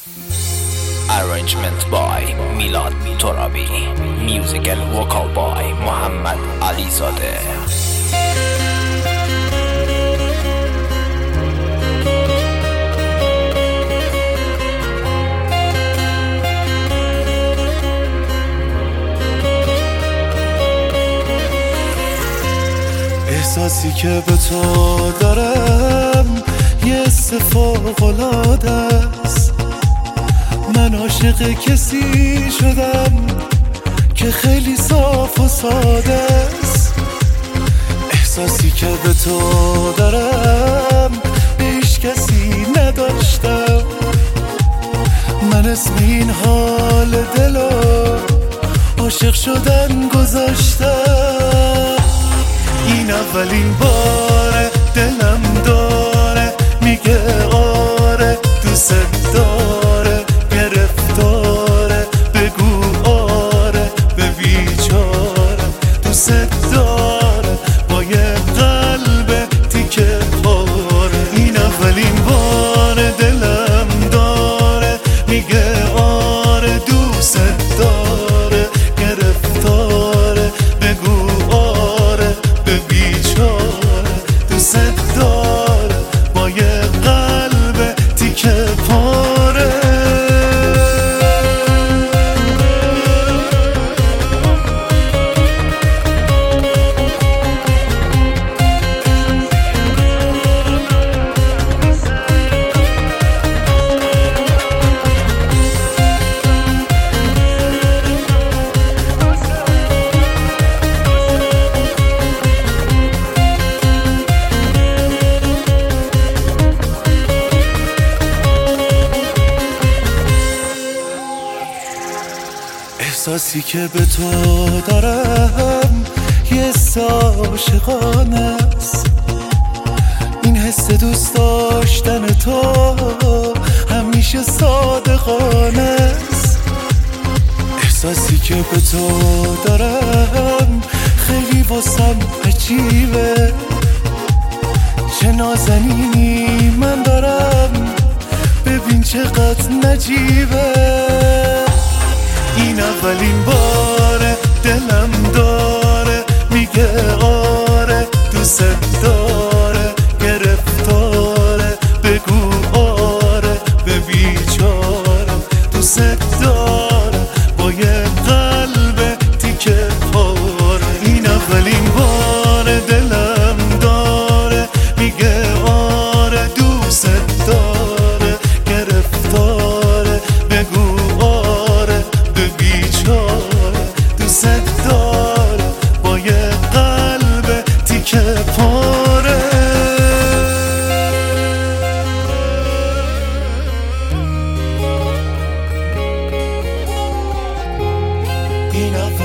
Arrangement by Milad Torabi. Music and vocal by محمد علیزاده. احساسی که به تو دارم یه حس فوق‌العاده است. من عاشق کسی شدم که خیلی صاف و ساده است. احساسی که به تو دارم هیچ کسی نداشتم. من اسم این حال دلو عاشق شدن گذاشتم. این اولین باره دلم داره میگه آره دوست داره، گرفتاره بگو آره به بیچاره. دوست داره با یه قلب تیکه پاره. این اولین باره دلم داره میگه آره دوست داره، گرفتاره بگو آره به بیچاره. دوست داره با یه قلب تیکه پاره. احساسی که به تو دارم یه حس عاشقانه است. این حس دوست داشتن تو همیشه صادقانه است. احساسی که به تو دارم خیلی واسم عجیبه. چه نازنینی من دارم ببین چقدر نجیبه. این اولین باره دلم داره میگه آره دوست داره، گرفتاره بگو آره به بیچاره. دوست داره با یه قلب تیکه پاره. این اولین باره دلم داره میگه آره دوست داره، گرفتاره بگو آره به بیچاره. دوست داره با یه قلب تیکه پاره. این